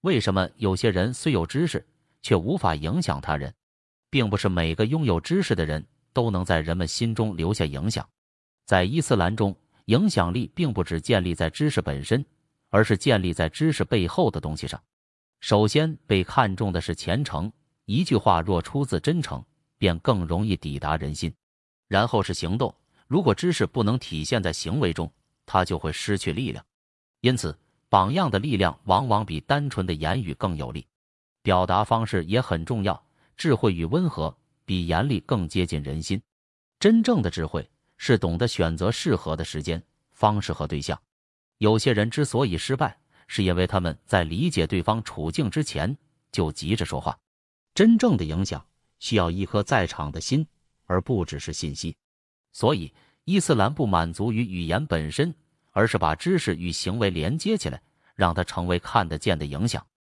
为什么有些人虽有知识，却无法影响他人？并不是每个拥有知识的人都能在人们心中留下影响。在伊斯兰中，影响力并不只建立在知识本身，而是建立在知识背后的东西上。首先被看重的是虔诚，一句话若出自真诚，便更容易抵达人心。然后是行动，如果知识不能体现在行为中，它就会失去力量。因此，榜样的力量往往比单纯的言语更有力。表达方式也很重要，智慧与温和比严厉更接近人心。真正的智慧是懂得选择适合的时间、方式和对象。有些人之所以失败，是因为他们在理解对方处境之前就急着说话。真正的影响需要一颗在场的心，而不只是信息。所以，伊斯兰不满足于语言本身，而是把知识与行为连接起来，让它成为看得见的影响。